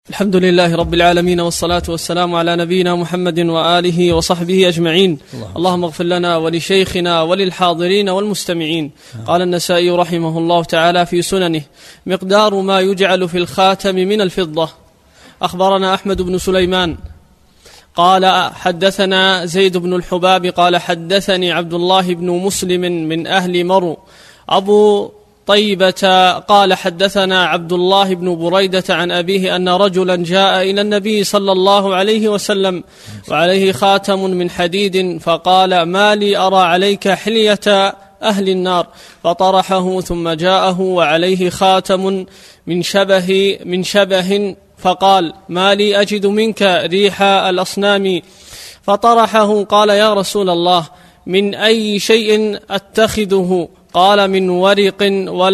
الحمد لله رب العالمين، والصلاة والسلام على نبينا محمد وآله وصحبه أجمعين. اللهم اغفر لنا ولشيخنا وللحاضرين والمستمعين. قال النسائي رحمه الله تعالى في سننه: مقدار ما يجعل في الخاتم من الفضة. أخبرنا أحمد بن سليمان قال حدثنا زيد بن الحباب قال حدثني عبد الله بن مسلم من أهل مرو أبو طيبة قال حدثنا عبد الله بن بريدة عن أبيه أن رجلا جاء إلى النبي صلى الله عليه وسلم وعليه خاتم من حديد، فقال: ما لي أرى عليك حلية أهل النار، فطرحه ثم جاءه وعليه خاتم من شبه فقال: ما لي أجد منك ريح الأصنام، فطرحه. قال: يا رسول الله، من أي شيء أتخذه؟ قال: من ورق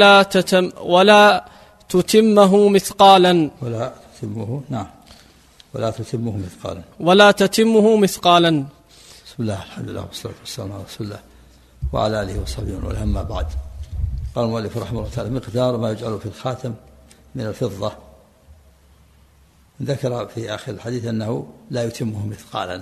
ولا تتمه مثقالا. بسم الله، الحمد لله، والصلاة والسلام على رسول الله وعلى آله وصحبه ومن والاه، أما بعد. قال المؤلف رحمه الله تعالى: مقدار ما يجعل في الخاتم من الفضة. ذكر في آخر الحديث أنه لا يتمه مثقالا،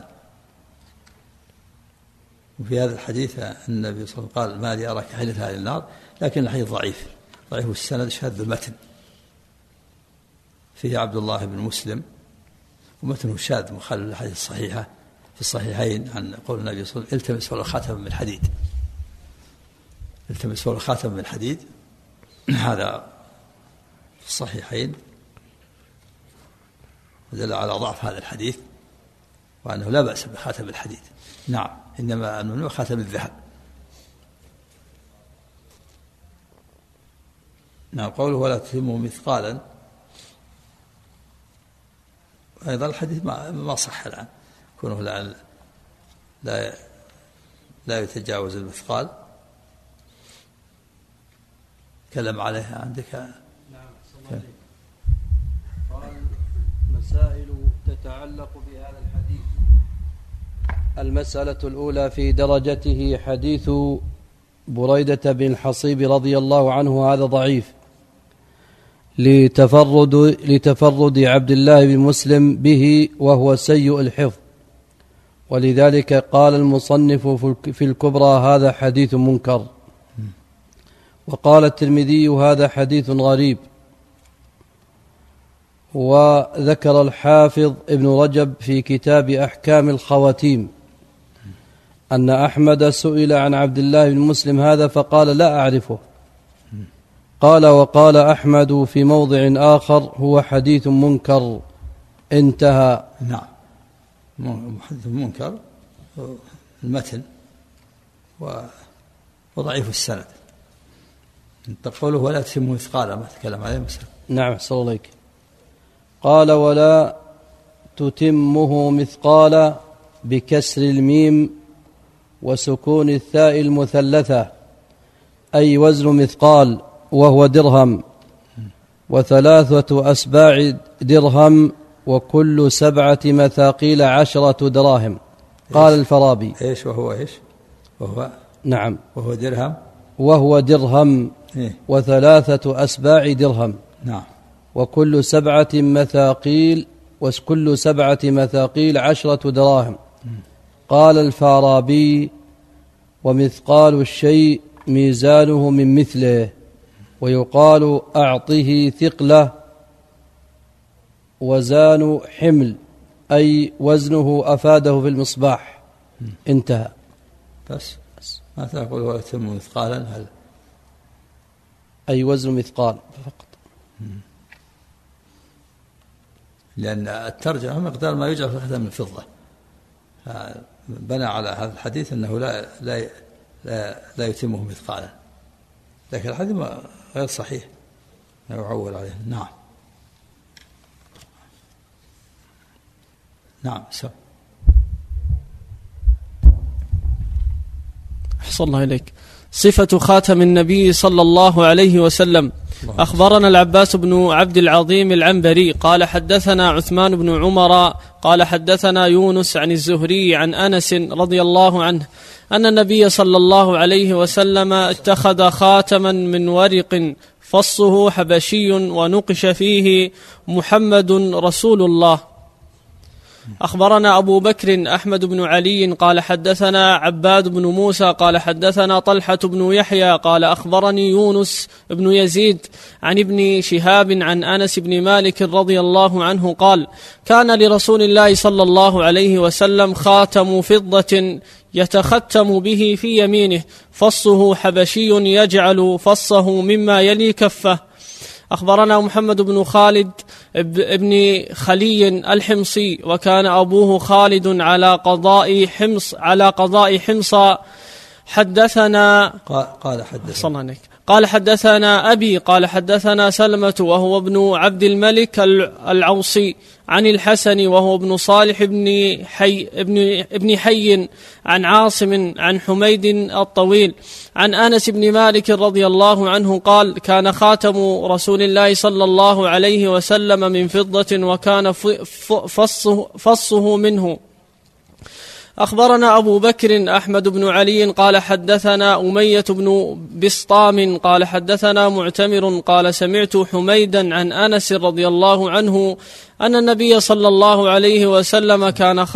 وفي هذا الحديث النبي صلى الله عليه وسلم قال: ما لي أراك حلة أهل النار، لكن الحديث ضعيف السند، شاذ المتن، فيه عبد الله بن مسلم ومتنه شاذ مخالف للحديث الصحيحة في الصحيحين عن قول النبي صلى الله عليه وسلم: التمس ولو خاتم من حديد. التمس ولو خاتم من حديد، هذا في الصحيحين، ودل على ضعف هذا الحديث وأنه لا بأس بخاتم الحديد. نعم، إنما الممنوع خاتم الذهب. نعم، قوله ولا تتمه مثقالا، أيضا الحديث ما صح الآن، كونه لا يتجاوز المثقال. تكلم عليها عندك. نعم. قال: مسائل تتعلق بهذا الحديث. المسألة الأولى في درجته: حديث بريدة بن الحصيب رضي الله عنه هذا ضعيف لتفرد عبد الله بن مسلم به، وهو سيء الحفظ، ولذلك قال المصنف في الكبرى: هذا حديث منكر. وقال الترمذي: هذا حديث غريب. وذكر الحافظ ابن رجب في كتاب أحكام الخواتيم أن أحمد سئل عن عبد الله بن مسلم هذا فقال: لا أعرفه. قال: وقال أحمد في موضع آخر: هو حديث منكر. انتهى. نعم، حديث منكر المتن وضعيف السند. قوله ولا تتمه مثقالا، ما تكلم عليه مثلا. نعم، أحسن الله عليك. قال: ولا تتمه مثقالا بكسر الميم وسكون الثاء المثلثة، أي وزن مثقال، وهو درهم، وثلاثة أسباع درهم، وكل 7 مثاقيل 10 دراهم. قال الفارابي: إيش وهو إيش؟ وهو نعم، وهو درهم إيه؟ و3 أسباع درهم. نعم. وكل 7 مثاقيل 10 دراهم. قال الفارابي: ومثقال الشيء ميزانه من مثله، ويقال أعطه ثقله، وزان حمل، أي وزنه أفاده في المصباح. انتهى. بس ما تقول ولا تتم مثقالا، هل أي وزن مثقال فقط، لأن الترجمة مقدار ما يجعل في الخاتم من الفضة، بنى على هذا الحديث أنه لا يتمه مثقالا، لكن الحديث غير صحيح، لا يعول عليه. نعم. أحسن الله إليك. صفة خاتم النبي صلى الله عليه وسلم: أخبرنا العباس بن عبد العظيم العنبري قال حدثنا عثمان بن عمر قال حدثنا يونس عن الزهري عن أنس رضي الله عنه أن النبي صلى الله عليه وسلم اتخذ خاتما من ورق فصه حبشي ونقش فيه محمد رسول الله. أخبرنا أبو بكر أحمد بن علي قال حدثنا عباد بن موسى قال حدثنا طلحة بن يحيى قال أخبرني يونس بن يزيد عن ابن شهاب عن أنس بن مالك رضي الله عنه قال كان لرسول الله صلى الله عليه وسلم خاتم فضة يتختم به في يمينه فصه حبشي يجعل فصه مما يلي كفه. أخبرنا محمد بن خالد ابن خلي الحمصي وكان أبوه خالد على قضاء حمص حدثنا قال حدثنا أبي قال حدثنا سلمة وهو ابن عبد الملك العوصي عن الحسن وهو ابن صالح ابن حي عن عاصم عن حميد الطويل عن أنس بن مالك رضي الله عنه قال كان خاتم رسول الله صلى الله عليه وسلم من فضة وكان فصه منه. أخبرنا أبو بكر أحمد بن علي قال حدثنا أمية بن بسطام قال حدثنا معتمر قال سمعت حميدا عن أنس رضي الله عنه أن النبي صلى الله عليه وسلم كان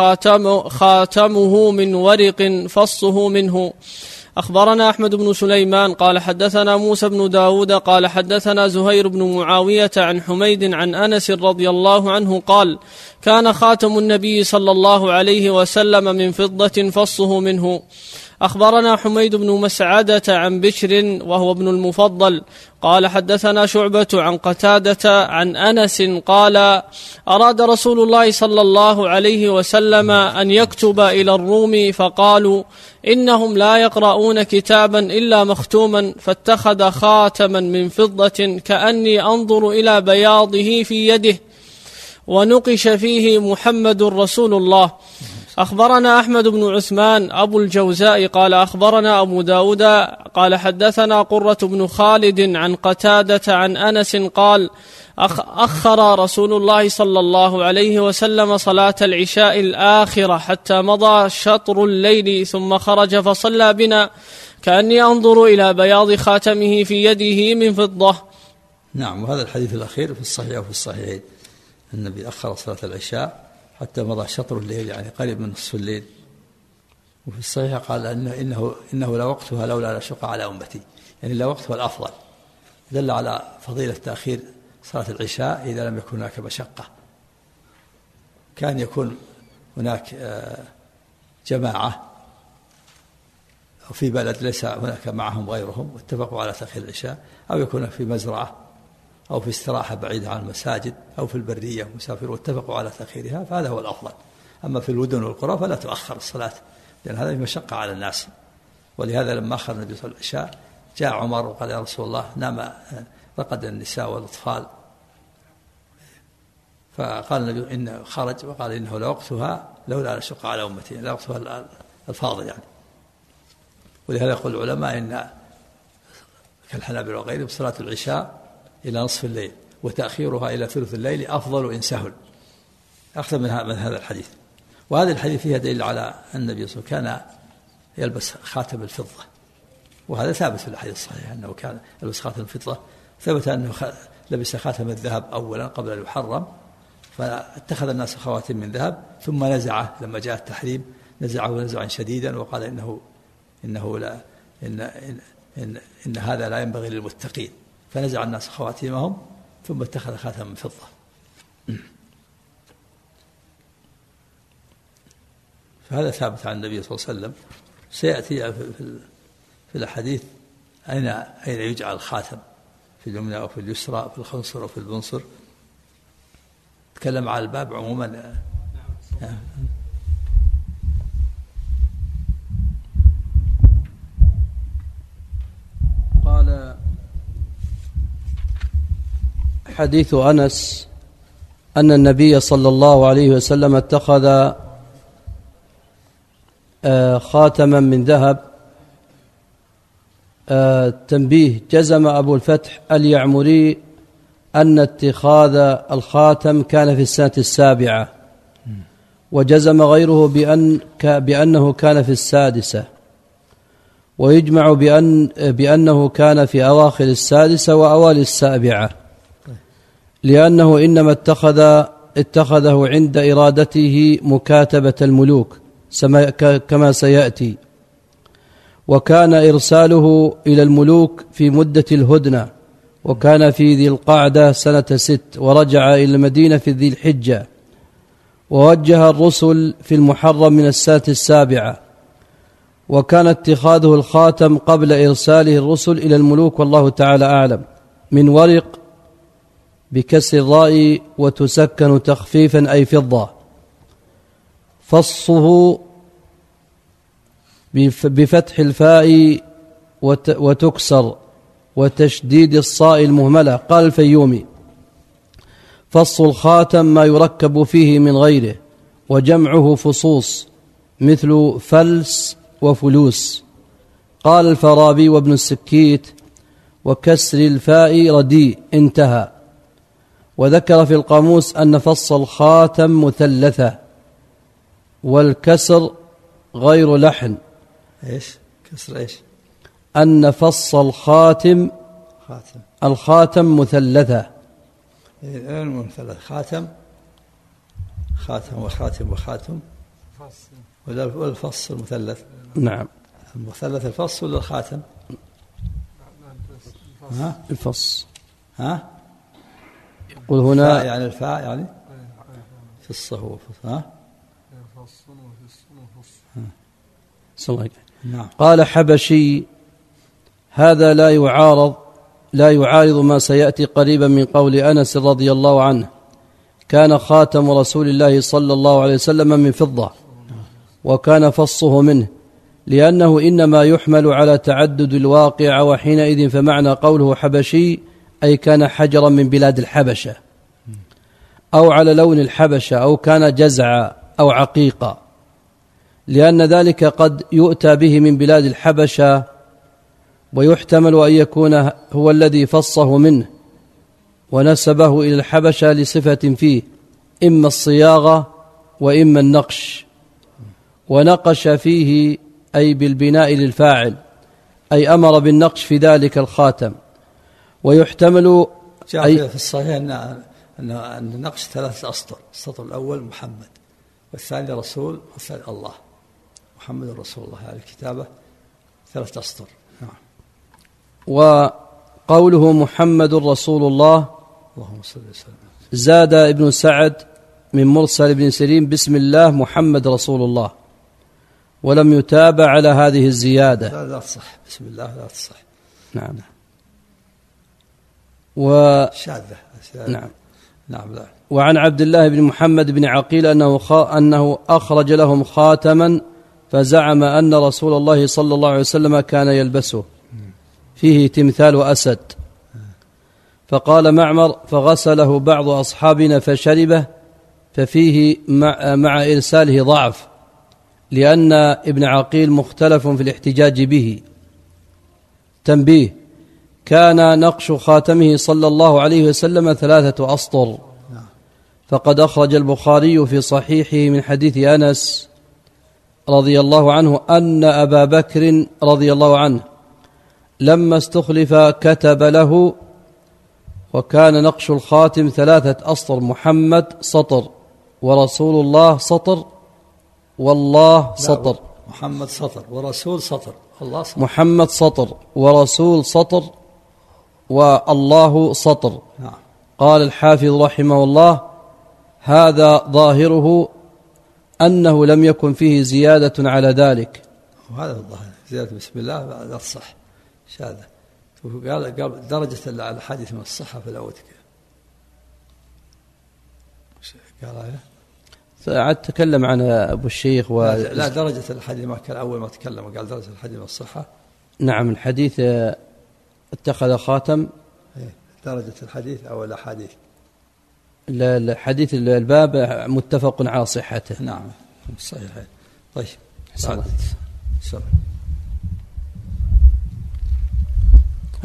خاتمه من ورق فصه منه. أخبرنا أحمد بن سليمان قال حدثنا موسى بن داود قال حدثنا زهير بن معاوية عن حميد عن أنس رضي الله عنه قال كان خاتم النبي صلى الله عليه وسلم من فضة فصه منه. أخبرنا حميد بن مسعدة عن بشر وهو ابن المفضل قال حدثنا شعبة عن قتادة عن أنس قال أراد رسول الله صلى الله عليه وسلم أن يكتب إلى الروم فقالوا إنهم لا يقرؤون كتابا إلا مختوما فاتخذ خاتما من فضة كأني أنظر إلى بياضه في يده ونقش فيه محمد رسول الله. أخبرنا أحمد بن عثمان أبو الجوزاء قال أخبرنا أبو داود قال حدثنا قرة بن خالد عن قتادة عن أنس قال أخر رسول الله صلى الله عليه وسلم صلاة العشاء الآخرة حتى مضى شطر الليل ثم خرج فصلى بنا كأني أنظر إلى بياض خاتمه في يده من فضة. نعم. وهذا الحديث الأخير في الصحيح وفي الصحيحين النبي أخر صلاة العشاء حتى مضى شطر الليل يعني قريب من نصف الليل. وفي الصحيح قال إنه لا وقتها لولا لا شق على أمتي يعني لا وقتها الأفضل. دل على فضيلة تأخير صلاة العشاء إذا لم يكن هناك مشقة. كان يكون هناك جماعة أو في بلد ليس هناك معهم غيرهم واتفقوا على تأخير العشاء أو يكون في مزرعة أو في استراحة بعيدة عن المساجد أو في البرية مسافر واتفقوا على تأخيرها فهذا هو الأفضل. أما في المدن والقرى فلا تؤخر الصلاة لأن هذا مشقة على الناس. ولهذا لما أخر النبي صلى الله عليه وسلم العشاء جاء عمر وقال يا رسول الله نام رقد النساء والأطفال فقال النبي إن خرج وقال إنه لوقتها لولا لا شق على أمتي لا وقتها الفاضل يعني. ولهذا يقول العلماء إن كالحنابلة وغيرهم صلاة العشاء إلى نصف الليل وتأخيرها إلى ثلث الليل أفضل إن سهل أكثر من هذا الحديث. وهذا الحديث فيها دليل على أن النبي صلى الله عليه وسلم كان يلبس خاتم الفضة وهذا ثابت في الحديث الصحيح أنه كان يلبس خاتم الفضة. ثبت أنه لبس خاتم الذهب أولا قبل أن يحرم فاتخذ الناس خواتم من ذهب ثم نزعه لما جاء التحريم نزعه نزعا شديدا وقال إنه لا إن هذا لا ينبغي للمتقين فنزع الناس خواتيمهم ثم اتخذ خاتم من فضة. فهذا ثابت عن النبي صلى الله عليه وسلم. سيأتي في الحديث أين يجعل الخاتم في اليمنى أو في اليسرى في الخنصر أو في البنصر. تكلم على الباب عموما. قال حديث أنس أن النبي صلى الله عليه وسلم اتخذ خاتما من ذهب تنبيه: جزم أبو الفتح اليعمري أن اتخاذ الخاتم كان في السنة 7، وجزم غيره بأنه كان في 6، ويجمع بأنه كان في أواخر 6 وأوائل 7، لأنه إنما اتخذه عند إرادته مكاتبة الملوك كما سيأتي، وكان إرساله إلى الملوك في مدة الهدنة، وكان في ذي القعدة سنة 6، ورجع إلى المدينة في ذي الحجة، ووجه الرسل في المحرم من السنة 7، وكان اتخاذه الخاتم قبل إرساله الرسل إلى الملوك، والله تعالى أعلم. من ورق بكسر الراء وتسكن تخفيفا أي فضة. فصه بفتح الفاء وتكسر وتشديد الصاء المهملة. قال الفيومي: فص الخاتم ما يركب فيه من غيره، وجمعه فصوص مثل فلس وفلوس. قال الفارابي وابن السكيت: وكسر الفاء رديء. انتهى. وذكر في القاموس أن فص الخاتم مثلثة، والكسر غير لحن. ايش كسر ايش؟ أن فص الخاتم مثلثة. المثلث خاتم وخاتم وخاتم، ولا الفص المثلث؟ نعم. المثلث الفص ولا الخاتم؟ الفص. يقول هنا يعني الفاء يعني في الصهو نعم. قال حبشي: هذا لا يعارض ما سيأتي قريبا من قول أنس رضي الله عنه: كان خاتم رسول الله صلى الله عليه وسلم من فضة، وكان فصه منه، لأنه إنما يحمل على تعدد الواقع، وحينئذ فمعنى قوله حبشي أي كان حجرا من بلاد الحبشة، أو على لون الحبشة، أو كان جزعا أو عقيقا، لأن ذلك قد يؤتى به من بلاد الحبشة، ويحتمل أن يكون هو الذي فصه منه ونسبه إلى الحبشة لصفة فيه، إما الصياغة وإما النقش. ونقش فيه أي بالبناء للفاعل، أي أمر بالنقش في ذلك الخاتم. ويحتمل جاء في الصحيح أن النقش 3 أسطر: السطر الأول محمد، والثاني رسول، والثاني الله. محمد رسول الله، يعني الكتابة 3 أسطر. نعم. وقوله محمد رسول الله، اللهم صل وسلم، زاد ابن سعد من مرسل ابن سيرين: بسم الله محمد رسول الله، ولم يتابع على هذه الزيادة. لا تصح، بسم الله لا تصح. نعم. شاذة. نعم. نعم. لا. وعن عبد الله بن محمد بن عقيل أنه أخرج لهم خاتما، فزعم أن رسول الله صلى الله عليه وسلم كان يلبسه، فيه تمثال أسد. فقال معمر: فغسله بعض أصحابنا فشربه، ففيه مع إرساله ضعف، لأن ابن عقيل مختلف في الاحتجاج به. تنبيه: كان نقش خاتمه صلى الله عليه وسلم 3 أسطر. فقد أخرج البخاري في صحيحه من حديث أنس رضي الله عنه أن أبا بكر رضي الله عنه لما استخلف كتب له، وكان نقش الخاتم 3 أسطر: محمد سطر، ورسول الله سطر، والله سطر. محمد سطر ورسول سطر، الله سطر. محمد سطر ورسول سطر والله سطر. نعم. قال الحافظ رحمه الله: هذا ظاهره أنه لم يكن فيه زيادة على ذلك. وهذا الظاهر، زيادة بسم الله لا تصح، شاذة. قال درجة الحديث من الصحة في الأول قال تكلم عن أبو الشيخ لا درجة الحديث ما كان أول ما تكلم قال درجة الحديث من الصحة. نعم. الحديث اتخذ خاتم، درجة الحديث أو الأحاديث؟ الحديث الباب متفق على صحته. نعم صحيح. طيب.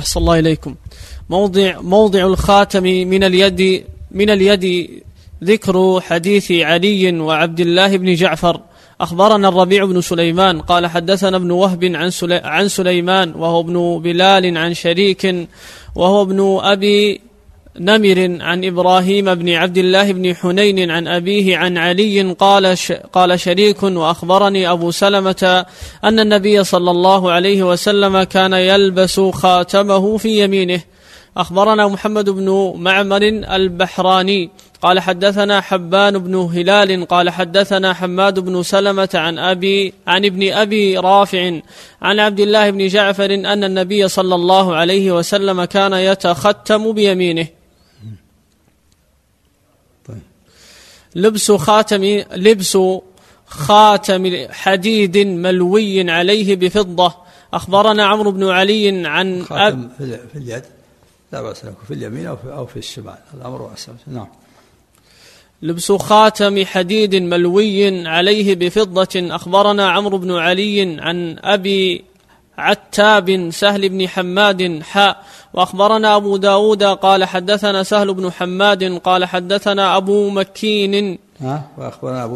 أحسن الله إليكم. موضع الخاتم من اليد ذكر حديث علي وعبد الله بن جعفر. أخبرنا الربيع بن سليمان قال حدثنا ابن وهب عن سليمان وهو ابن بلال عن شريك وهو ابن أبي نمر عن إبراهيم بن عبد الله بن حنين عن أبيه عن علي قال شريك وأخبرني أبو سلمة أن النبي صلى الله عليه وسلم كان يلبس خاتمه في يمينه. أخبرنا محمد بن معمر البحراني قال حدثنا حبان بن هلال قال حدثنا حماد بن سلمة عن ابن أبي رافع عن عبد الله بن جعفر أن النبي صلى الله عليه وسلم كان يتختم بيمينه. لبس خاتم حديد ملوي عليه بفضة. أخبرنا عمرو بن علي عن خاتم في اليد لا بأس له في اليمين أو في الشمال، الأمر واسع. نعم. لبس خاتم حديد ملوي عليه بفضة. أخبرنا عمرو بن علي عن أبي عتاب سهل بن حماد وأخبرنا أبو داود قال حدثنا سهل بن حماد قال حدثنا أبو مكين وأخبرنا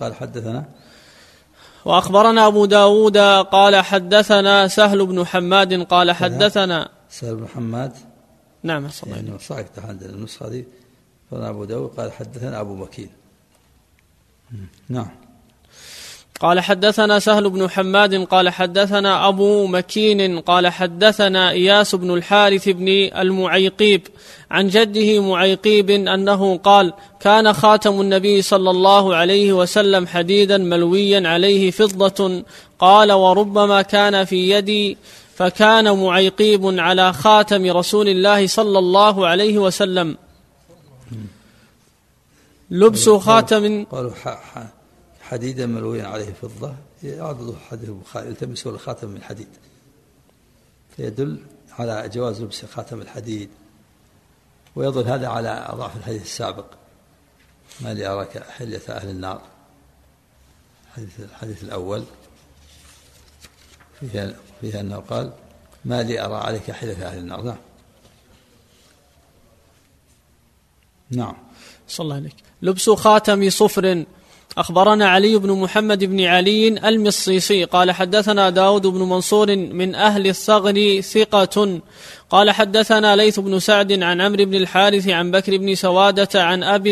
أبو داود قال حدثنا سهل بن حماد قال حدثنا سهل بن حماد. نعم صحيح. يعني صحيح عندنا النسخة دي. أبو داود قال حدثنا أبو مكين. نعم. قال حدثنا سهل بن حماد قال حدثنا أبو مكين قال حدثنا إياس بن الحارث بن المعيقيب عن جده معيقيب أنه قال كان خاتم النبي صلى الله عليه وسلم حديدا ملويا عليه فضة. قال وربما كان في يدي فكان معيقيب على خاتم رسول الله صلى الله عليه وسلم. لبس خاتم قالوا حديدا ملويا عليه فضة، يعضد حديث البخاري التمسوا الخاتم من حديد، فيدل على جواز لبس خاتم الحديد، ويدل هذا على ضعف الحديث السابق ما لي أراك حلية أهل النار. الحديث الأول فيها أنه قال ما لي أرى عليك حلية أهل النار. نعم. نعم. صلى الله عليك. لبس خاتم صفر. أخبرنا علي بن محمد بن علي المصيصي قال حدثنا داود بن منصور من أهل الثغر ثقة قال حدثنا ليث بن سعد عن عمرو بن الحارث عن بكر بن سوادة عن أبي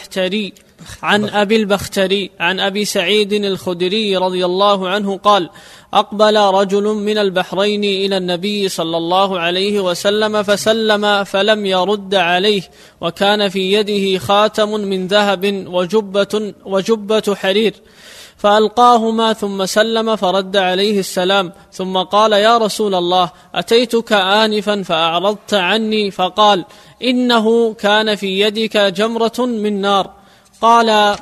البختري عن أبي سعيد الخدري رضي الله عنه قال أقبل رجل من البحرين إلى النبي صلى الله عليه وسلم فسلم فلم يرد عليه، وكان في يده خاتم من ذهب وجبة حرير، فألقاهما ثم سلم فرد عليه السلام، ثم قال يا رسول الله أتيتك آنفا فأعرضت عني، فقال إنه كان في يدك جمرة من نار. قال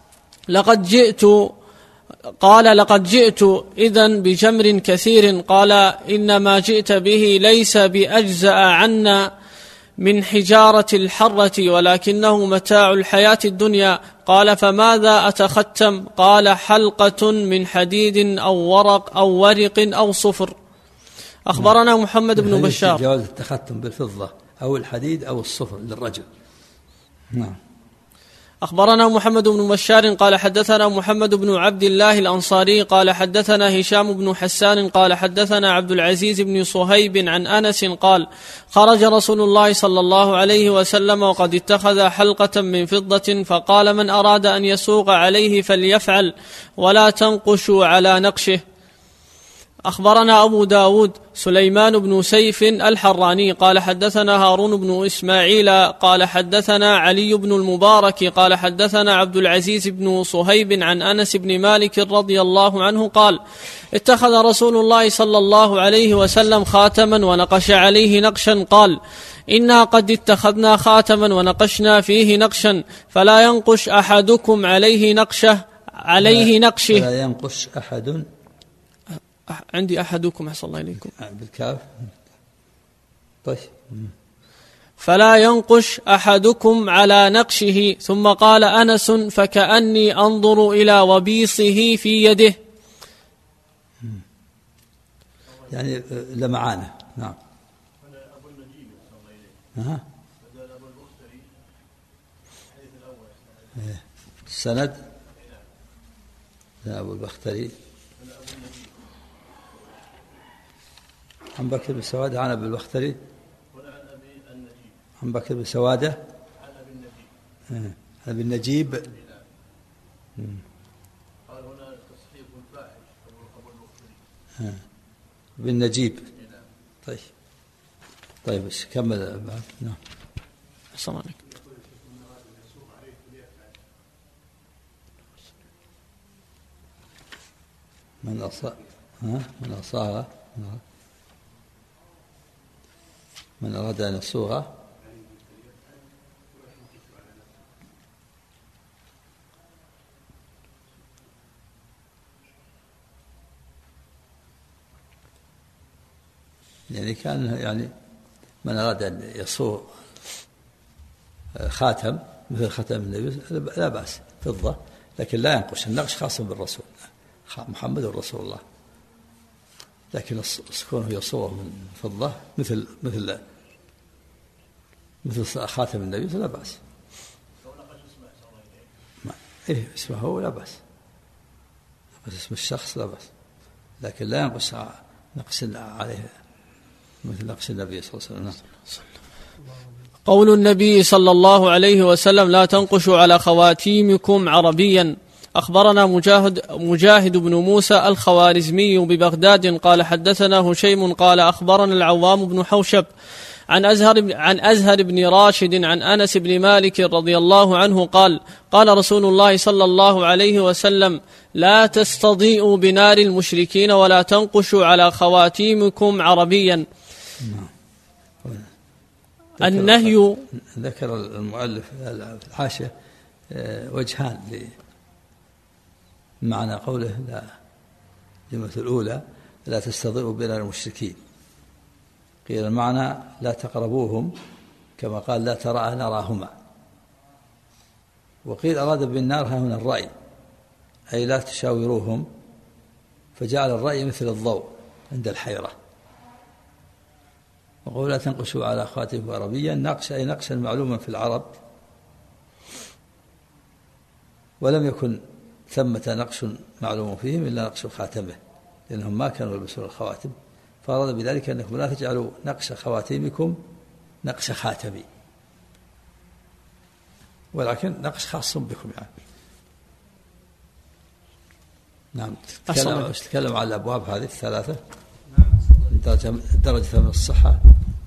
لقد جئت إذن بجمر كثير. قال إنما جئت به ليس بأجزأ عنا من حجارة الحرة ولكنه متاع الحياة الدنيا. قال فماذا أتختم؟ قال حلقة من حديد أو ورق أو صفر. أخبرنا محمد بن بشار. جواز التختم بالفضة أو الحديد أو الصفر للرجل. نعم. أخبرنا محمد بن بشار قال حدثنا محمد بن عبد الله الأنصاري قال حدثنا هشام بن حسان قال حدثنا عبد العزيز بن صهيب عن أنس قال خرج رسول الله صلى الله عليه وسلم وقد اتخذ حلقة من فضة، فقال من أراد أن يسوق عليه فليفعل ولا تنقشوا على نقشه. أخبرنا أبو داود سليمان بن سيف الحراني قال حدثنا هارون بن إسماعيل قال حدثنا علي بن المبارك قال حدثنا عبد العزيز بن صهيب عن أنس بن مالك رضي الله عنه قال اتخذ رسول الله صلى الله عليه وسلم خاتما ونقش عليه نقشا، قال إنا قد اتخذنا خاتما ونقشنا فيه نقشا فلا ينقش أحدكم عليه نقشه فلا ينقش أحد. عندي أحدكم أحسن الله إليكم بالكاف. طيب. فلا ينقش أحدكم على نقشه. ثم قال أنس فكأني أنظر إلى وبيصه في يده، يعني لمعانه. نعم. السند أبو البختري عن بكر بن سوادة عن أبي البختري عن بكر بن سوادة عن أبي النجيب. قال هنا تصحيح الفاحش أبو البختري بالنجيب. طيب كمل. نعم. السلام عليكم. من أراد أن يصوغ يعني كان يعني من أراد أن يصوغ خاتم مثل خاتم النبي لا بأس فضة، لكن لا ينقش. النقش خاص بالرسول محمد رسول الله، لكن كونه يصوغ من فضة مثل خاتم النبي لا بأس. اسمه هو لا بأس، بس اسم الشخص لا بأس، لكن لا ينقص نقص عليه مثل نقص النبي صلى الله عليه وسلم. قول النبي صلى الله عليه وسلم: لا تنقشوا على خواتيمكم عربيا. أخبرنا مجاهد بن موسى الخوارزمي ببغداد قال حدثنا هشيم قال أخبرنا العوام بن حوشب عن أزهر بن راشد عن أنس بن مالك رضي الله عنه قال: قال رسول الله صلى الله عليه وسلم: لا تستضيئوا بنار المشركين ولا تنقشوا على خواتيمكم عربيا. النهي. ذكر المؤلف في الحاشية وجهان معنى قوله لا الجملة الأولى لا تستضيئوا بنار المشركين، قيل المعنى لا تقربوهم كما قال لا ترى نراهما، وقيل أراد بالنار هنا الرأي أي لا تشاوروهم، فجعل الرأي مثل الضوء عند الحيرة. وقول لا تنقشوا على خواتمكم عربيا نقش أي نقشا معلوما في العرب، ولم يكن ثمة نقش معلوم فيهم إلا نقش خاتمه، لأنهم ما كانوا يلبسون الخواتم، فأراد بذلك أنكم لا تجعلوا نقش خواتيمكم نقش خاتمي، ولكن نقش خاص بكم يعني. نعم. تتكلم على الأبواب هذه الثلاثة درجة من الصحة.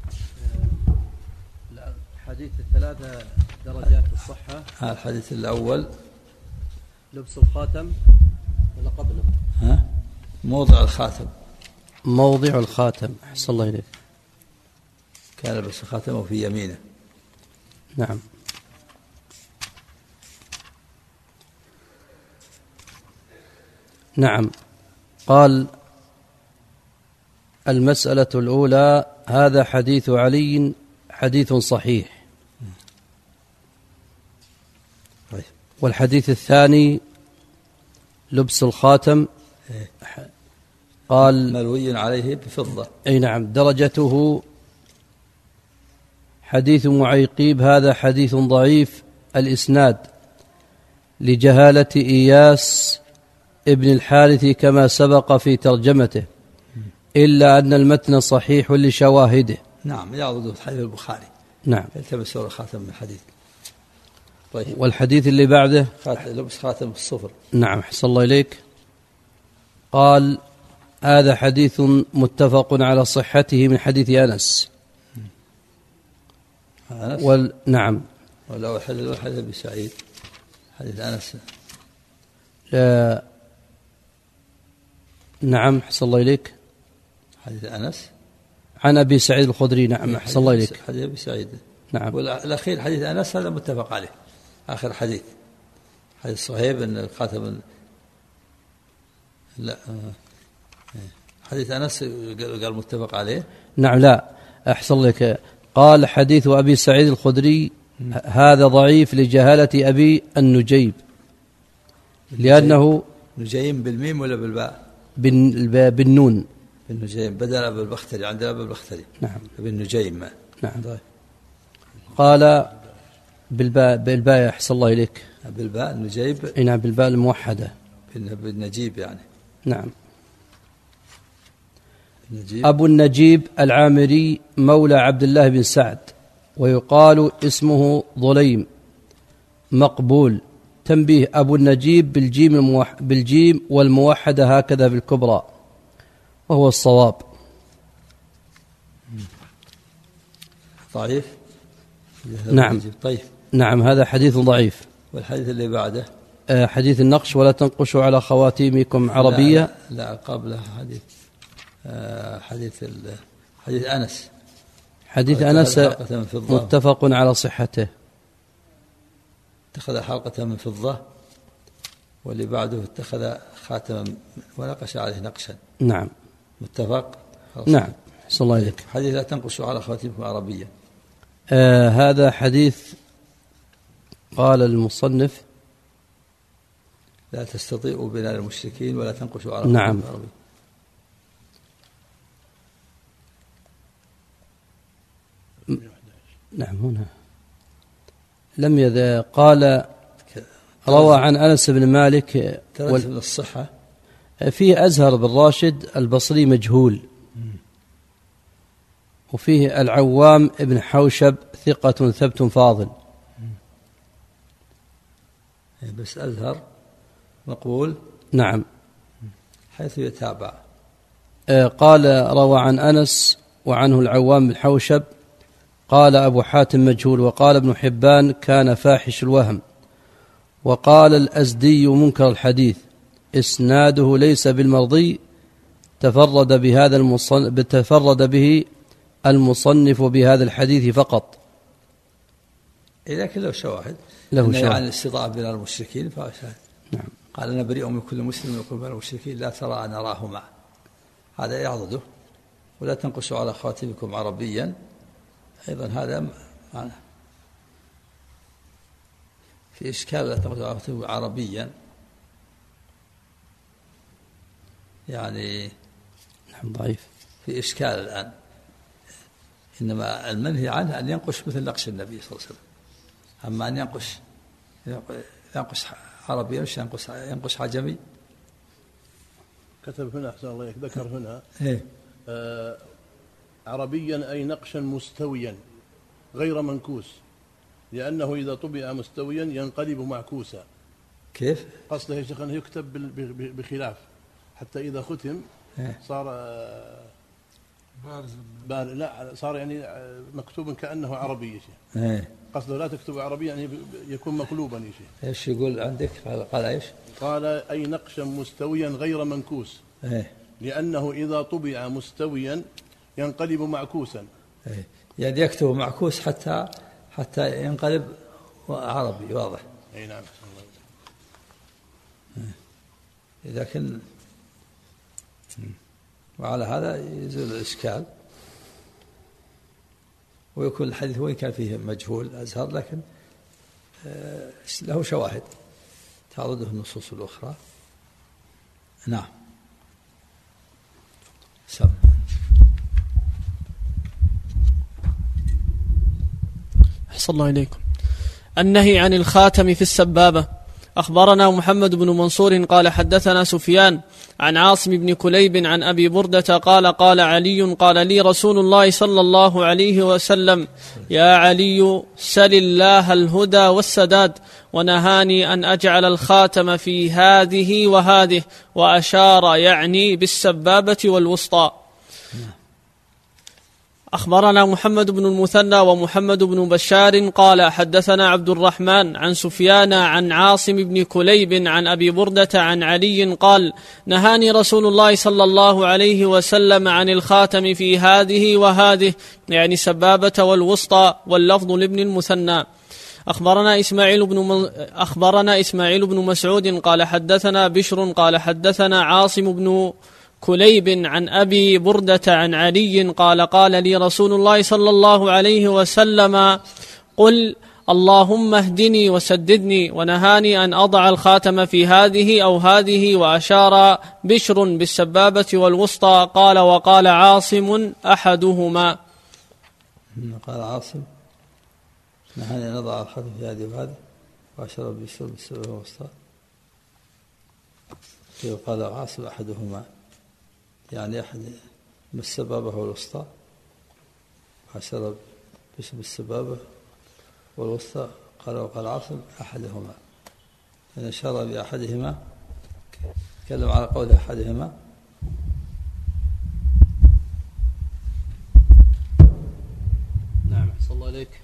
الحديث الثلاثة درجات الصحة. الحديث الأول لبس الخاتم ولا قبله؟ موضع الخاتم. موضع الخاتم. أحسن الله إليك. كان لبس خاتمه في يمينه. نعم. نعم. قال: المسألة الأولى هذا حديث علي حديث صحيح. والحديث الثاني لبس الخاتم قال مروي عليه بفضة. أي نعم. درجته حديث معيقيب هذا حديث ضعيف الإسناد لجهالة إياس ابن الحارث كما سبق في ترجمته، إلا أن المتن صحيح لشواهده. نعم. يعرض في حديث البخاري. نعم. يلتبس الخاتم من الحديث. طيب. والحديث اللي بعده لبس خاتم الصفر. نعم. أحسن الله إليك. قال: هذا حديث متفق على صحته من حديث أنس. نعم. ولو حديث أبي سعيد حديث أنس. لا. نعم. أحسن الله إليك. حديث أنس عن أبي سعيد الخدري. نعم. أحسن الله إليك. حديث أبي سعيد. نعم. والأخير حديث أنس هذا متفق عليه. آخر حديث صهيب أن الخاتم لا حديث أنس قال متفق عليه. نعم. لا. أحسن لك. قال: حديث أبي سعيد الخدري هذا ضعيف لجهالة أبي النجيب، لأنه نجيم بالميم ولا بالباء؟ بالنون. بالنجيم بدل أبي البختري، عندنا أبي البختري. نعم. بالنجيم. نعم. قال بالباء أحسن الله إليك. بالباء النجيب. نعم بالباء الموحدة. بالنجيب يعني. نعم. النجيب. أبو النجيب العامري مولى عبد الله بن سعد، ويقال اسمه ظليم، مقبول. تنبيه: أبو النجيب بالجيم والموحدة هكذا بالكبرى، وهو الصواب. ضعيف. نعم. طيب. نعم هذا حديث ضعيف. والحديث اللي بعده حديث النقش: ولا تنقشوا على خواتيمكم عربية. لا قبله حديث أنس. حديث أنس متفق على صحته. اتخذ حلقة من فضة، واللي بعده اتخذ خاتما ونقش عليه نقشا. نعم. متفق. نعم. صلى الله عليك. حديث لا تنقشوا على خواتيمكم عربيا. هذا حديث قال المصنف: لا تستطيعوا بناء المشركين ولا تنقشوا على نعم. خواتيمكم عربيا. نعم هنا لم قال روى عن أنس بن مالك من الصحة. فيه أزهر بن راشد البصري مجهول، وفيه العوام ابن حوشب ثقة ثبت فاضل. بس أزهر مقبول. نعم. حيث يتابع. قال روى عن أنس وعنه العوام بن حوشب. قال أبو حاتم مجهول، وقال ابن حبان كان فاحش الوهم، وقال الأزدي منكر الحديث، إسناده ليس بالمرضي، تفرد به المصنف بهذا الحديث فقط. لكن له شواهد. له شواهد عن الاستضعاف بين المشركين فشاهد. نعم. قال أنا بريء من كل مسلم يقول بين المشركين لا ترى أن أراه معه، هذا يعضده. ولا تنقشوا على خواتمكم عربيا، أيضا هذا معنى في إشكال. لا تنقشوا على خواتمكم عربيا يعني نعم ضعيف، في إشكال الآن. إنما المنهي عنه أن ينقش مثل نقش النبي صلى الله عليه وسلم. أما أن ينقش عربي مش ينقش عجمي. كتب هنا أحسن الله ذكر هنا إيه؟ عربيا أي نقشا مستويا غير منكوس، لأنه إذا طبع مستويا ينقلب معكوسا. كيف؟ قصده يا شيخ أنه يكتب بخلاف، حتى إذا ختم صار لا صار يعني مكتوب كأنه عربي يا شيخ. قصده لا تكتب عربي يعني يكون مقلوبا يا شيخ. ايش يقول عندك؟ قال ايش؟ قال أي نقشا مستويا غير منكوس، لأنه إذا طبع مستويا ينقلب معكوسا. يعني يكتب معكوس حتى ينقلب عربي واضح. اي نعم. لكن وعلى هذا يزول الإشكال، ويكون الحديث وإن كان فيه مجهول أزهر لكن له شواهد تعرضه النصوص الأخرى. نعم. أحسن الله إليكم. النهي عن الخاتم في السبابة. أخبرنا محمد بن منصور قال حدثنا سفيان عن عاصم بن كليب عن أبي بردة قال قال علي قال لي رسول الله صلى الله عليه وسلم يا علي سل الله الهدى والسداد، ونهاني أن أجعل الخاتم في هذه وهذه، وأشار يعني بالسبابة والوسطى. أخبرنا محمد بن المثنى ومحمد بن بشار قال حدثنا عبد الرحمن عن سفيان عن عاصم بن كليب عن أبي بردة عن علي قال نهاني رسول الله صلى الله عليه وسلم عن الخاتم في هذه وهذه، يعني سبابة والوسطى، واللفظ لابن المثنى. أخبرنا إسماعيل بن مسعود قال حدثنا بشر قال حدثنا عاصم بن كليب عن أبي بردة عن علي قال قال لي رسول الله صلى الله عليه وسلم قل اللهم اهدني وسددني، ونهاني أن أضع الخاتم في هذه أو هذه، وأشار بشر بالسبابة والوسطى. قال وقال عاصم أحدهما. قال عاصم نهاني نضع الخاتم في هذه وهذه وأشرب بالشرب السبابة والوسطى. قال عاصم أحدهما يعني أحد بالسبابة والوسطى، وأشرب بالسبابة والوسطى. وقال عاصم أحدهما، إن أشار بأحدهما تكلم على قول أحدهما. نعم صلى الله عليك.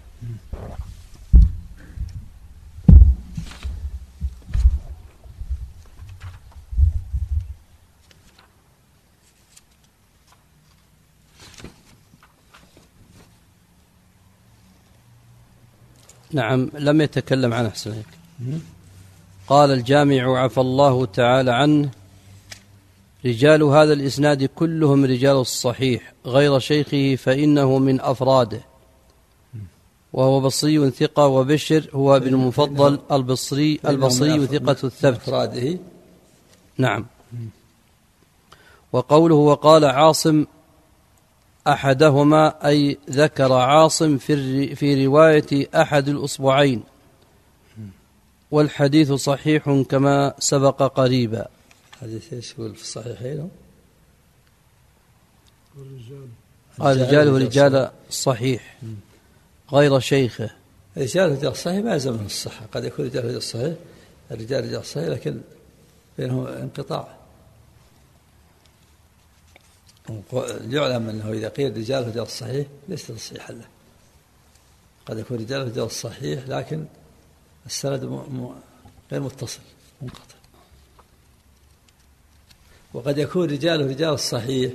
نعم لم يتكلم عنه حسنك. قال الجامع عفى الله تعالى عنه: رجال هذا الإسناد كلهم رجال الصحيح غير شيخه فإنه من أفراده، وهو بصري ثقة، وبشر هو ابن المفضل البصري ثقة الثبت. أفراده. نعم. وقوله وقال عاصم أحدهما أي ذكر عاصم في رواية أحد الأصبعين، والحديث صحيح كما سبق قريبا. حديث ايش يقول في الصحيحين؟ رجاله رجال الصحيح غير شيخه. رجال رجال الصحيح ما يلزم منه الصحة، قد يكون رجال رجال الصحيح الرجال رجال الصحيح لكن بينهم انقطاع. يعلم أنه إذا قيل رجال رجال الصحيح ليس تصحيحا له، قد يكون رجال رجال الصحيح لكن السند غير متصل منقطع، وقد يكون رجال رجال الصحيح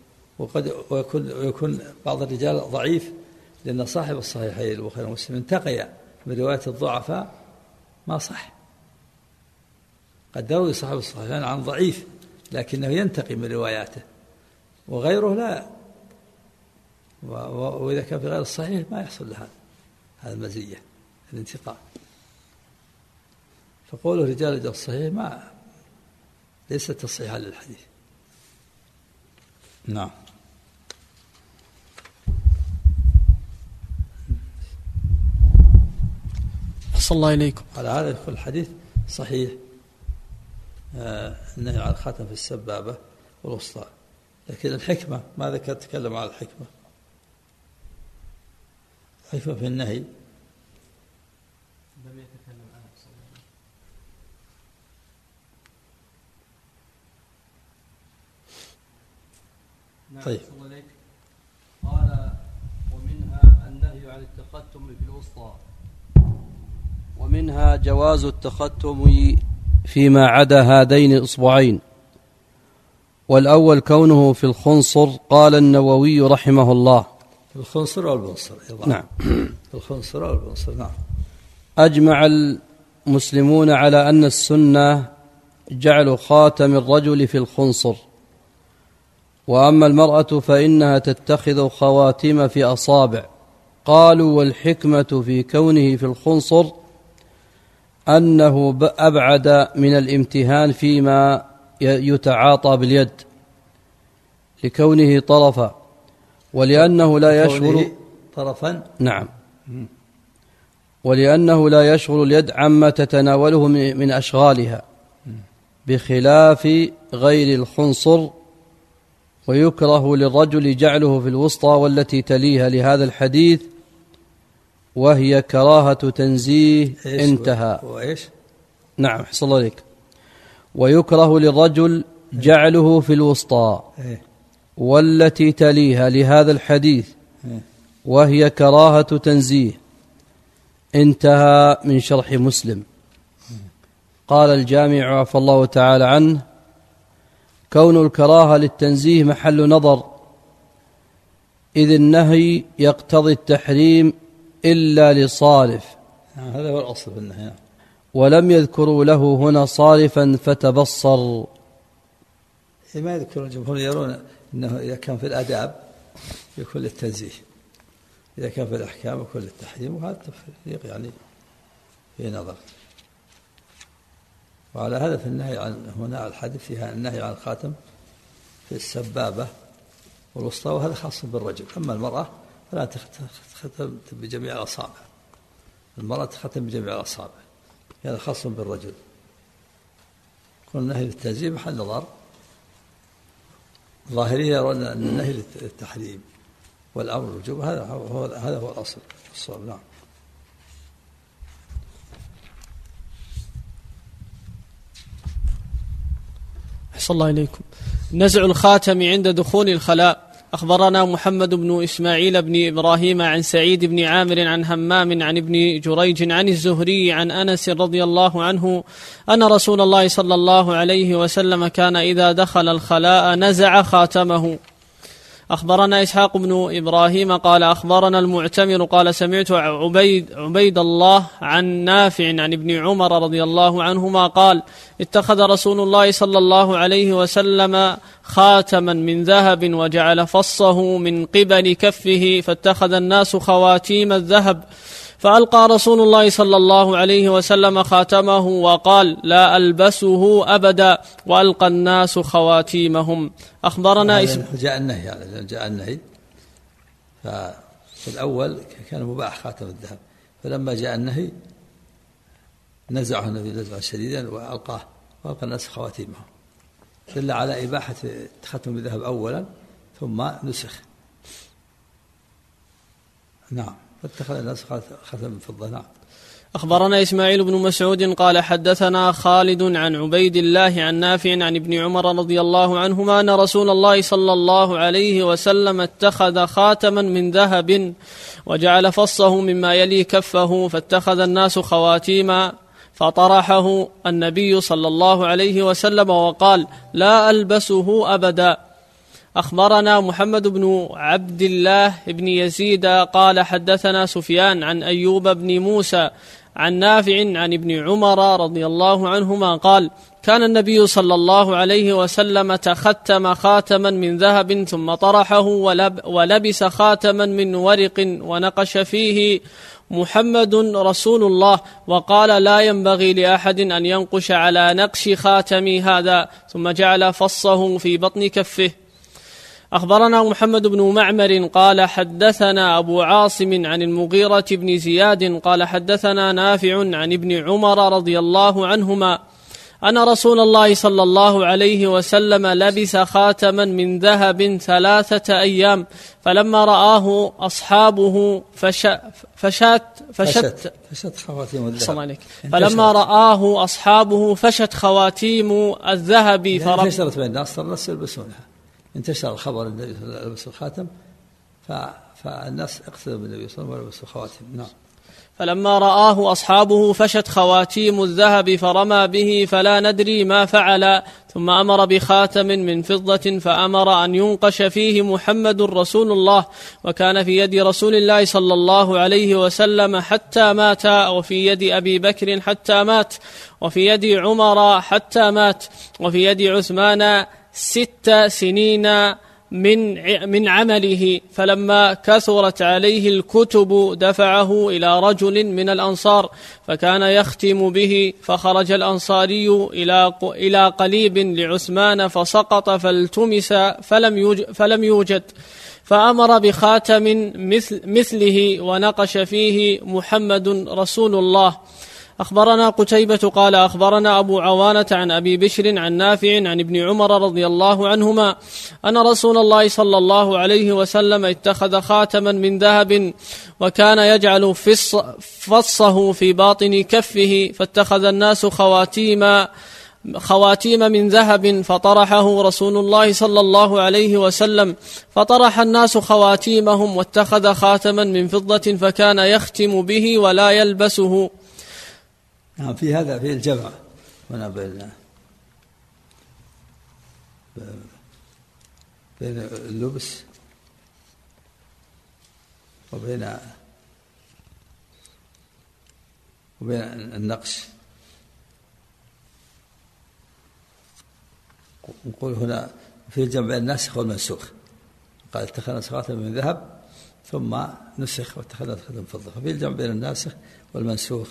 ويكون بعض الرجال ضعيف، لأن صاحب الصحيحين البخاري ومسلم انتقي من رواية الضعفاء ما صح. قد يروي صاحب الصحيحين عن ضعيف لكنه ينتقي من رواياته، وغيره لا، وإذا كان في غير الصحيح ما يحصل له هذا المزية الانتقاء. فقوله رجال رجال الصحيح ما ليس تصحيحا للحديث. نعم. صلى الله إليكم. على هذا يقول الحديث صحيح، النهي عن الخاتم في السبابة والوسطى. لكن الحكمة ماذا كان تكلم على الحكمة؟ الحكمة في النهي لم يتكلم عنها صلى الله عليه وسلم. طيب. قال ومنها النهي عن التختم في الوسطى، ومنها جواز التختم فيما عدا هذين الإصبعين. والأول كونه في الخنصر. قال النووي رحمه الله: الخنصر والبنصر. نعم. الخنصر والبنصر. نعم. أجمع المسلمون على أن السنة جعل خاتم الرجل في الخنصر، وأما المرأة فإنها تتخذ خواتم في أصابع. قالوا والحكمة في كونه في الخنصر أنه أبعد من الامتهان فيما يتعاطى باليد لكونه طرفا، ولأنه لا يشغل طرفا. نعم. ولأنه لا يشغل اليد عما تتناوله من أشغالها، بخلاف غير الخنصر. ويكره للرجل جعله في الوسطى والتي تليها لهذا الحديث، وهي كراهة تنزيه. انتهى. وإيش؟ نعم حصل الله عليك. ويكره للرجل جعله في الوسطى والتي تليها لهذا الحديث، وهي كراهة تنزيه. انتهى من شرح مسلم. قال الجامع عفى الله تعالى عنه: كون الكراهة للتنزيه محل نظر، إذ النهي يقتضي التحريم إلا لصارف. هذا هو الأصل في النهي. ولم يذكروا له هنا صارفا فتبصر. ما يذكرون الجمهور، يرون أنه إذا كان في الآداب يكون للتنزيه، إذا كان في الأحكام يكون للتحريم، وهذا التفريق يعني في نظر. وعلى هذا في النهي عن هنا الحديث فيها النهي عن الخاتم في السبابة والوسطى، وهذا خاص بالرجل. أما المرأة فلا تختم بجميع الأصابع، المرأة تختم بجميع الأصابع، هذا خاص بالرجل. كل النهي للتعزيم محل نظر، ظاهرية يرون أن النهي للتحريم والأمر الوجوب، هذا هو الأصل الصواب. نعم. أحسن الله إليكم. نزع الخاتم عند دخول الخلاء. أخبرنا محمد بن إسماعيل بن إبراهيم عن سعيد بن عامر عن همام عن ابن جريج عن الزهري عن أنس رضي الله عنه أن رسول الله صلى الله عليه وسلم كان إذا دخل الخلاء نزع خاتمه. أخبرنا إسحاق بن إبراهيم قال أخبرنا المعتمر قال سمعت عبيد الله عن نافع عن ابن عمر رضي الله عنهما قال اتخذ رسول الله صلى الله عليه وسلم خاتما من ذهب وجعل فصه من قبل كفه، فاتخذ الناس خواتيم الذهب، فألقى رسول الله صلى الله عليه وسلم خاتمه وقال لا ألبسه أبدا، وألقى الناس خواتيمهم. أخبرنا جاء النهي ففي الأول كان مباح خاتم الذهب، فلما جاء النهي نزعه النبي نزعا شديدا وألقى الناس خواتيمهم، دل على إباحة ختم الذهب أولا ثم نسخ. نعم. فاتخذ الناس خاتم من فضة. نعم. أخبرنا إسماعيل بن مسعود قال حدثنا خالد عن عبيد الله عن نافع عن ابن عمر رضي الله عنهما أن رسول الله صلى الله عليه وسلم اتخذ خاتما من ذهب وجعل فصه مما يلي كفه، فاتخذ الناس خواتيما، فطرحه النبي صلى الله عليه وسلم وقال لا ألبسه أبدا. أخبرنا محمد بن عبد الله بن يزيد قال حدثنا سفيان عن أيوب بن موسى عن نافع عن ابن عمر رضي الله عنهما قال كان النبي صلى الله عليه وسلم تختم خاتما من ذهب ثم طرحه ولبس خاتما من ورق ونقش فيه محمد رسول الله، وقال لا ينبغي لأحد أن ينقش على نقش خاتمي هذا، ثم جعل فصه في بطن كفه. أخبرنا محمد بن معمر قال حدثنا أبو عاصم عن المغيرة بن زياد قال حدثنا نافع عن ابن عمر رضي الله عنهما أن رسول الله صلى الله عليه وسلم لبس خاتما من ذهب 3 أيام، فلما رآه أصحابه فشت خواتيم الذهب انتشرت بين الناس، صار الناس يلبسونها، انتشر الخبر النبي صلى الله عليه وسلم لبس الخاتم فالناس اقتدوا بالنبي صلى الله عليه وسلم ولبسوا خواتم. نعم. فلما رآه أصحابه فشت خواتيم الذهب فرمى به فلا ندري ما فعل، ثم أمر بخاتم من فضة فأمر أن ينقش فيه محمد رسول الله، وكان في يد رسول الله صلى الله عليه وسلم حتى مات، وفي يد أبي بكر حتى مات، وفي يد عمر حتى مات، وفي يد عثمان 6 سنين من عمله، فلما كثرت عليه الكتب دفعه إلى رجل من الأنصار فكان يختم به، فخرج الأنصاري إلى قليب لعثمان فسقط فالتمس فلم يوجد، فأمر بخاتم مثله ونقش فيه محمد رسول الله. أخبرنا قتيبة قال أخبرنا أبو عوانة عن أبي بشر عن نافع عن ابن عمر رضي الله عنهما أن رسول الله صلى الله عليه وسلم اتخذ خاتما من ذهب وكان يجعل فصه في باطن كفه، فاتخذ الناس خواتيم من ذهب فطرحه رسول الله صلى الله عليه وسلم، فطرح الناس خواتيمهم واتخذ خاتما من فضة فكان يختم به ولا يلبسه. في هذا في الجمع هنا بين اللبس وبين النقش. نقول هنا في الجمع بين الناسخ والمنسوخ، قال اتخذنا خاتم من ذهب ثم نسخ واتخذنا خاتم من فضة، ففي الجمع بين الناسخ والمنسوخ.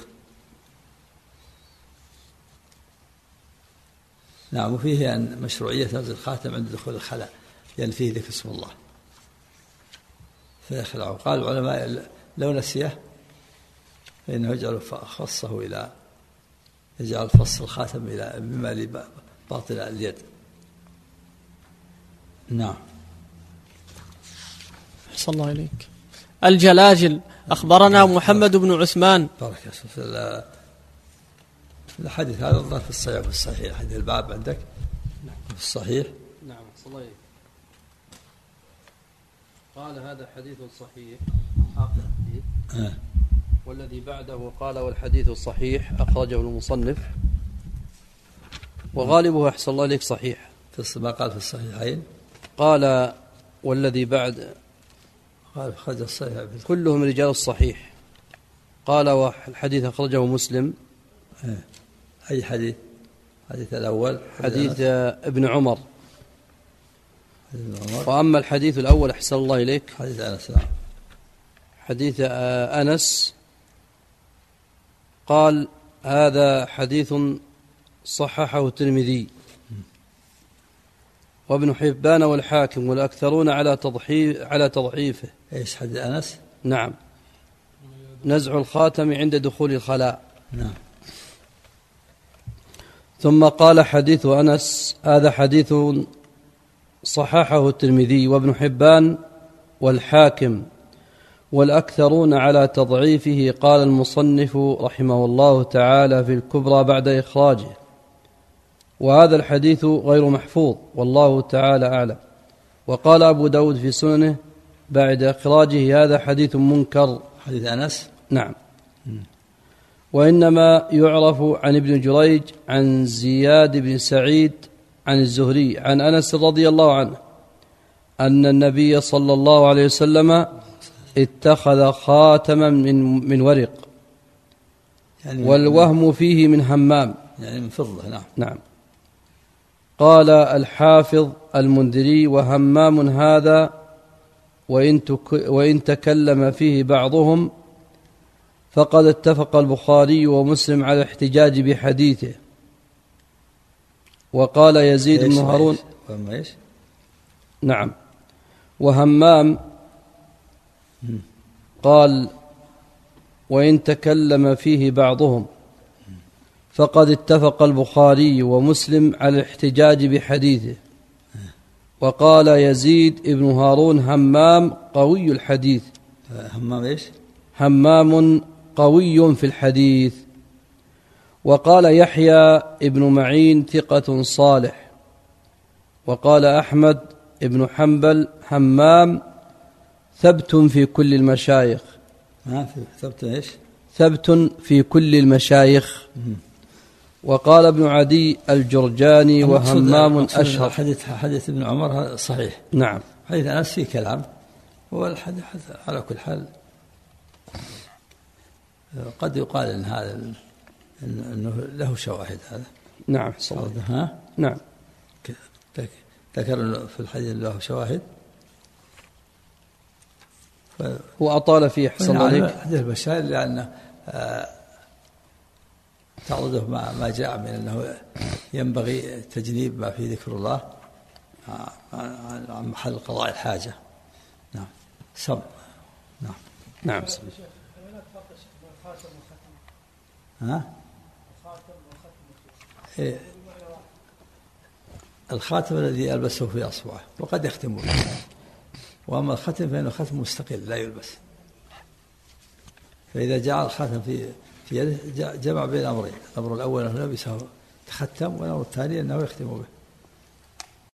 نعم. وفيه أن مشروعية نزع الخاتم عند دخول الخلاء، لأن فيه ذكر اسم الله فيخلعه. قال العلماء لو نسيه فإنه يجعل خصه يجعل فص الخاتم بما باطل اليد. نعم. أحسن الله إليك. الجلاجل. أخبرنا محمد بن عثمان. بارك الله. الحديث هذا الظاهر في الصحيح وفي الصحيح. حديث الباب عندك في الصحيح. نعم صحيح. قال هذا حديث صحيح آخر حديث. والذي بعده قال والحديث الصحيح أخرجه المصنف، وغالبه أحسن الله إليك صحيح. ما قال في الصحيحين؟ قال والذي بعد قال أخرج الصحيح كلهم رجال الصحيح. قال والحديث أخرجه مسلم. أي حديث؟ حديث الأول حديث ابن عمر. وأما الحديث الأول أحسن الله إليك حديث أنس. حديث أنس قال هذا حديث صححه الترمذي وابن حبان والحاكم والأكثرون على تضعيفه. إيش حديث أنس؟ نعم. نزع الخاتم عند دخول الخلاء. نعم. ثم قال حديث أنس هذا حديث صححه الترمذي وابن حبان والحاكم والأكثرون على تضعيفه. قال المصنف رحمه الله تعالى في الكبرى بعد إخراجه: وهذا الحديث غير محفوظ والله تعالى أعلم. وقال أبو داود في سننه بعد إخراجه: هذا حديث منكر. حديث أنس؟ نعم. وإنما يعرف عن ابن جريج عن زياد بن سعيد عن الزهري عن أنس رضي الله عنه أن النبي صلى الله عليه وسلم اتخذ خاتما من ورق يعني والوهم فيه من همام يعني من فضة. نعم. نعم. قال الحافظ المنذري: وهمام هذا وإن تكلم فيه بعضهم فقد اتفق البخاري ومسلم على الاحتجاج بحديثه. وقال يزيد بن هارون. نعم. وهمام قال وإن تكلم فيه بعضهم فقد اتفق البخاري ومسلم على الاحتجاج بحديثه. وقال يزيد بن هارون: همام قوي الحديث. همام إيش؟ همام قوي في الحديث. وقال يحيى ابن معين: ثقة صالح. وقال أحمد ابن حنبل: همام ثبت في كل المشايخ. ثبت إيش؟ ثبت في كل المشايخ. وقال ابن عدي الجرجاني: وهمام أشهر. حديث ابن عمر صحيح. نعم. حديث أنس فيه كلام، هو الحديث على كل حال قد يقال إن هذا إنه له شواهد. هذا نعم. نعم. ذكر في الحديث له شواهد وأطال فيه حسن عليك حديث البشائر لأنه تعرضه ما جاء من أنه ينبغي تجنيب ما فيه ذكر الله عن محل قضاء الحاجة. نعم. نعم. نعم. الخاتم الذي يلبسه في أصبعه وقد يختم به، وأما الختم فإنه ختم مستقل لا يلبس. فإذا جعل الخاتم في يده جمع بين أمرين: الأمر الأول أنه لبسه تختم، والأمر الثاني أنه يختم به.